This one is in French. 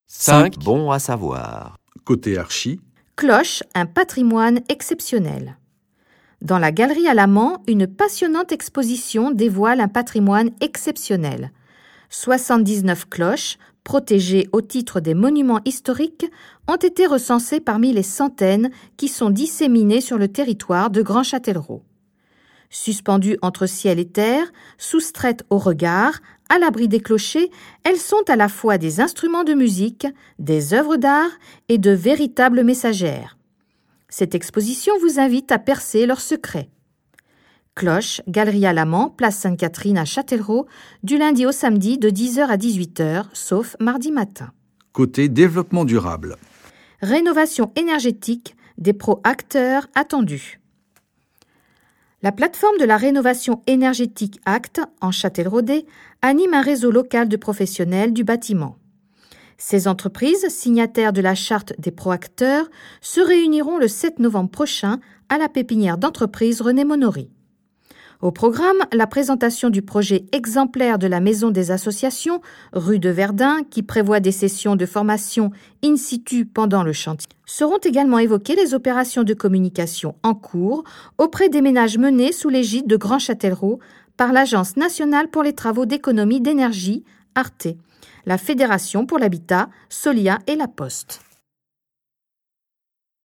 5 bons à savoir. Côté archi, Cloche, un patrimoine exceptionnel. Dans la galerie à la Mans, une passionnante exposition dévoile un patrimoine exceptionnel. 79 cloches, protégées au titre des monuments historiques, ont été recensées parmi les centaines qui sont disséminées sur le territoire de Grand Châtellerault. Suspendues entre ciel et terre, soustraites au regard, à l'abri des clochers, elles sont à la fois des instruments de musique, des œuvres d'art et de véritables messagères. Cette exposition vous invite à percer leurs secrets. Cloche, Galerie à la Mans, place Sainte-Catherine à Châtellerault, du lundi au samedi de 10h à 18h, sauf mardi matin. côté développement durable. Rénovation énergétique, des pro-acteurs attendus. La plateforme de la rénovation énergétique ACT, en Châtelleraudais, anime un réseau local de professionnels du bâtiment. Ces entreprises, signataires de la charte des pro-acteurs, se réuniront le 7 novembre prochain à la pépinière d'entreprise René Monory. Au programme, la présentation du projet exemplaire de la Maison des Associations, rue de Verdun, qui prévoit des sessions de formation in situ pendant le chantier. Seront également évoquées les opérations de communication en cours auprès des ménages menés sous l'égide de Grand Châtellerault par l'Agence nationale pour les travaux d'économie d'énergie, ARTE, la Fédération pour l'habitat, Solia et La Poste.